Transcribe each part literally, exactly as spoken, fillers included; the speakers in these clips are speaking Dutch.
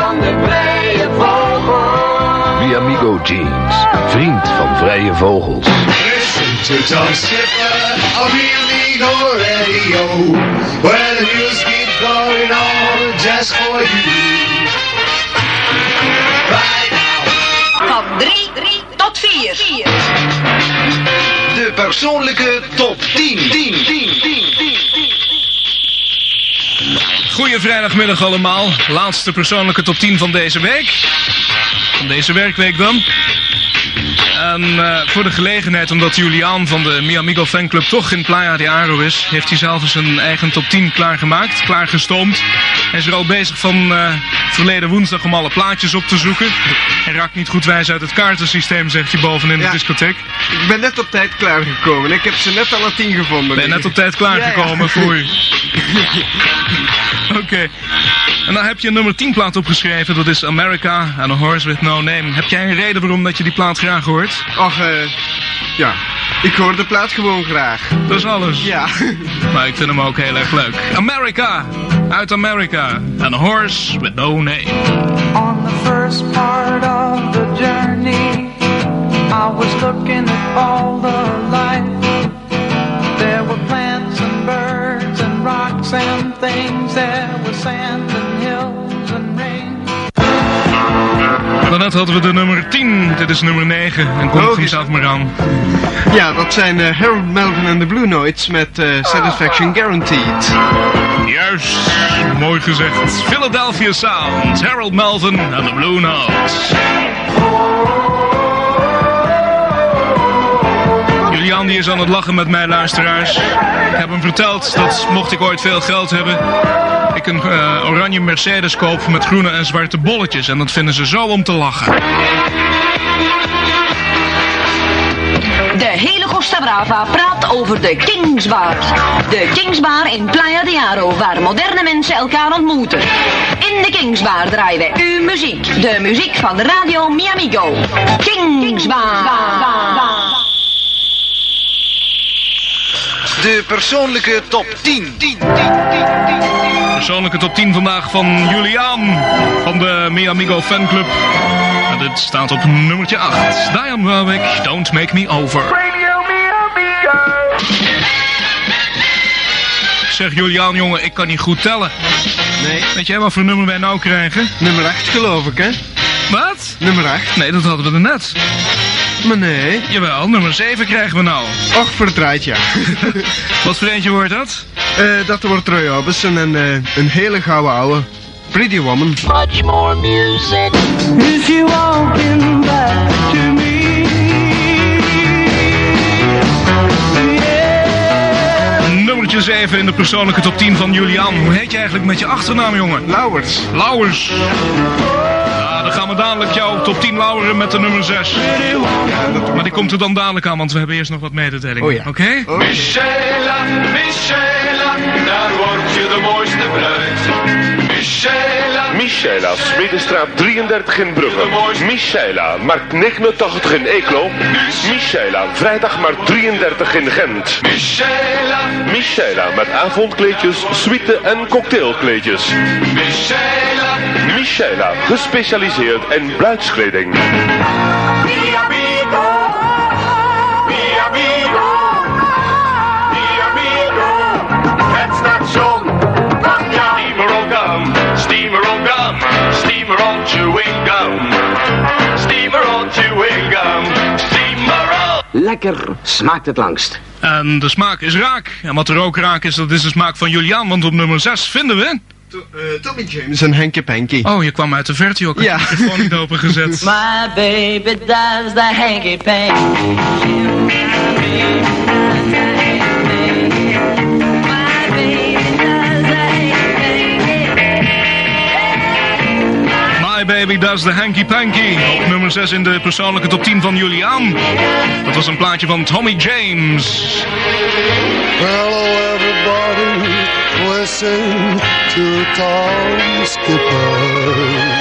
van de vrije vogels. Mi Amigo Jeans, vriend van vrije vogels. Listen to Tom Skipper on Mi Amigo Radio, where the music keeps going on just for you. Right now. Van drie tot vier. De persoonlijke top tien. tien, tien, tien, tien. Goeie vrijdagmiddag allemaal. Laatste persoonlijke top tien van deze week. Van deze werkweek dan. En uh, voor de gelegenheid, omdat Julian van de Mi Amigo fanclub toch in Playa de Aro is, heeft hij zelf eens een eigen top tien klaargemaakt, klaargestoomd. Hij is er al bezig van uh, verleden woensdag om alle plaatjes op te zoeken. Hij raakt niet goed wijs uit het kaartensysteem, zegt hij bovenin ja, de discotheek. Ik ben net op tijd klaargekomen. Ik heb ze net alle tien gevonden. Ben je net op tijd klaargekomen, ja, ja. Voor u. Oké. Okay. En dan heb je een nummer tien plaat opgeschreven, dat is America and a Horse with No Name. Heb jij een reden waarom dat je die plaat graag hoort? Och, uh, ja. Ik hoor de plaat gewoon graag. Dat is alles? Ja. Maar ik vind hem ook heel erg leuk. America, uit America, and a Horse with No Name. On the first part of the journey, I was looking at all the life. There were plants and birds and rocks and things. There was sand and hills and rain. Daarnet hadden we de nummer tien. Dit is nummer negen. En komt oh, vanzelf maar aan. Ja, dat zijn uh, Harold Melvin en de Blue Notes met uh, Satisfaction Guaranteed. Juist, mooi gezegd. Philadelphia Sound, Harold Melvin en de Blue Notes. Julian die is aan het lachen met mij, luisteraars. Ik heb hem verteld dat mocht ik ooit veel geld hebben, ik een uh, oranje Mercedes koop met groene en zwarte bolletjes. En dat vinden ze zo om te lachen. De hele Costa Brava praat over de Kings Bar. De Kings Bar in Playa de Aro, waar moderne mensen elkaar ontmoeten. In de Kings Bar draaien wij uw muziek. De muziek van Radio Mi Amigo. Kings Bar. De persoonlijke top tien. tien, tien, tien, tien. Persoonlijke top tien vandaag van Julian van de Mi Amigo fanclub. En dit staat op nummertje acht. Diane Warwick, Don't Make Me Over. Radio Mi Amigo. Zeg Julian, jongen, ik kan niet goed tellen. Nee. Weet jij wat voor nummer wij nou krijgen? Nummer acht geloof ik, hè? Wat? Nummer acht. Nee, dat hadden we er net. Maar nee. Jawel, nummer zeven krijgen we nou. Och, verdraaid, ja. Wat voor eentje wordt dat? Uh, dat wordt Roy Orbison en uh, een hele gouden ouwe. Pretty Woman. Much more music. Is you walking back to me? Nummertje zeven in de persoonlijke top tien van Julian. Hoe heet je eigenlijk met je achternaam, jongen? Lauwers. Lauwers. Ja, dan gaan we dadelijk jouw top tien lauweren met de nummer zes. Maar die komt er dan dadelijk aan, want we hebben eerst nog wat mededelingen. Oh ja. Oké? Okay? Oh. Michela, Michela, daar word je de mooiste bruid. Michela, Michela, Smedestraat drieëndertig in Brugge. Michela, markt negenentachtig in Eeklo. Michela, vrijdag markt drieëndertig in Gent. Michela, Michela, met avondkleedjes, suite en cocktailkleedjes. Michela, Michela, gespecialiseerd in bruidskleding. Mi Amigo, Mi Amigo, Mi Amigo, het station van jou. Steamer on gum, steamer on gum, steamer on chewing gum, steamer on chewing gum, steamer on. Lekker smaakt het langst. En de smaak is raak. En wat er ook raak is, dat is de smaak van Julian, want op nummer zes vinden we... To, uh, Tommy James en Henkie Panky. Oh, je kwam uit de verte, joh. Ik heb ja. de microfoon niet opengezet. My baby does the hanky panky. My Baby Does the Hanky Panky. Op nummer zes in de persoonlijke top tien van Julian. Dat was een plaatje van Tommy James. Hello everybody, listen to Tom Skipper.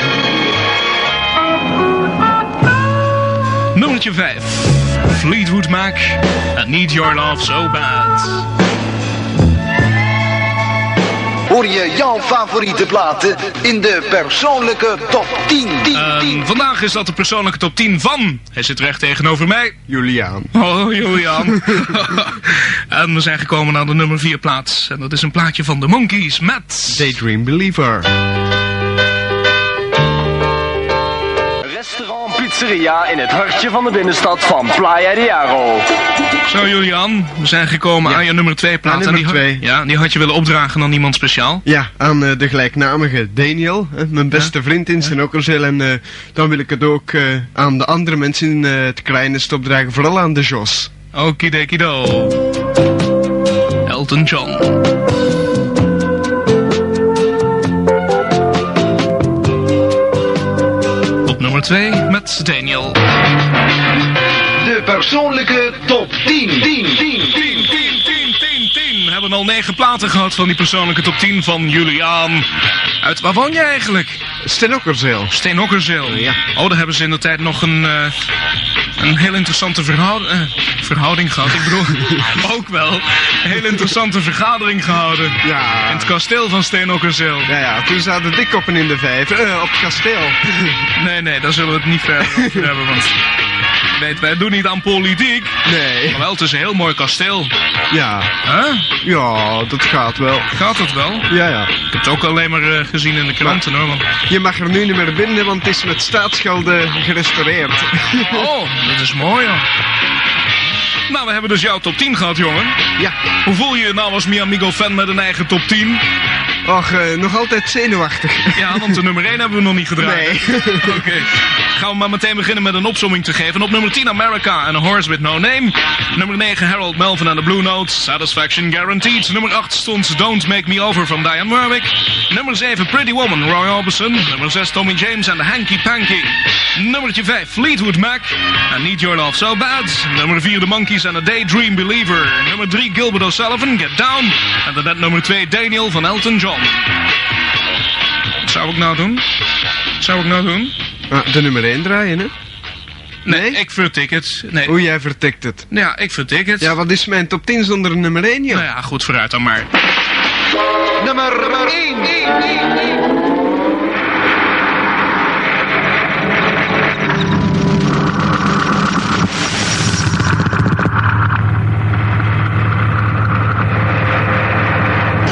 Nummertje vijf. Fleetwood Mac. I Need Your Love So Bad. Hoor je jouw favoriete platen in de persoonlijke top tien. Uh, vandaag is dat de persoonlijke top tien van... Hij zit recht tegenover mij. Juliaan. Oh, Juliaan. En we zijn gekomen naar de nummer vier plaats. En dat is een plaatje van de Monkees met... Daydream Believer. Restaurant Pizzeria in het hartje van de binnenstad van Playa de Jaro. Zo Juliaan, we zijn gekomen ja. aan je nummer twee plaat. Ja, nummer twee. Ja, die had je willen opdragen aan iemand speciaal. Ja, aan uh, de gelijknamige Daniel, uh, mijn beste ja. vriend in Snokkerzeel. En uh, dan wil ik het ook uh, aan de andere mensen in uh, het kleinste opdragen, vooral aan de Jos. Okidokido. Elton John. Op nummer twee met Daniel. De persoonlijke top tien. tien, tien, tien, tien, tien, tien, tien. We hebben al negen platen gehad van die persoonlijke top tien van Juliaan. Uit, waar woon je eigenlijk? Steenokkerzeel. Steenokkerzeel. Ja. Oh, daar hebben ze in de tijd nog een, uh, een heel interessante verhoud, uh, verhouding gehad. Ik bedoel, ook wel. Een heel interessante vergadering gehouden. Ja. In het kasteel van Steenokkerzeel. Ja, ja. Toen zaten de dikkoppen in de vijver. Uh, op het kasteel. Nee, nee, daar zullen we het niet verder over hebben, want... Weet, wij doen niet aan politiek. Nee. Maar wel, het is een heel mooi kasteel. Ja. Huh? Ja, dat gaat wel. Gaat het wel? Ja, ja. Ik heb het ook alleen maar uh, gezien in de kranten, maar, hoor. Want... Je mag er nu niet meer binnen, want het is met staatsgelden gerestaureerd. Oh, dat is mooi, hoor. Nou, we hebben dus jouw top tien gehad, jongen. Ja. Hoe voel je je nou als Mi Amigo fan met een eigen top tien? Och, uh, nog altijd zenuwachtig. Ja, want de nummer één hebben we nog niet gedraaid. Nee. Oké. Okay. Gaan we maar meteen beginnen met een opsomming te geven. Op nummer tien America and a Horse with No Name. Nummer negen Harold Melvin and the Blue Notes. Satisfaction Guaranteed. Nummer acht stond Don't Make Me Over from Diane Warwick. Nummer zeven Pretty Woman, Roy Orbison. Nummer zes Tommy James and the Hanky Panky. Nummertje vijf Fleetwood Mac. I Need Your Love So Bad. Nummer vier The Monkees and a Daydream Believer. Nummer drie Gilbert O'Sullivan, Get Down. En dan net nummer twee Daniel van Elton John. Wat zou ik nou doen? Wat zou ik nou doen? Ah, de nummer één draaien, hè? Nee, nee? Ik vertik het. Nee. Hoe jij vertikt het? Ja, ik vertik het. Ja, wat is mijn top tien zonder nummer één, joh? Nou ja, goed, vooruit dan maar. Nummer één.